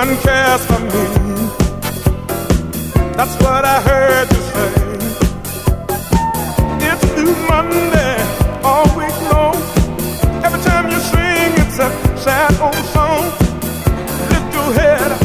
one cares for me. That's what I heard you say. It's Blue Monday all week long. Every time you sing, it's a sad old song. Lift your head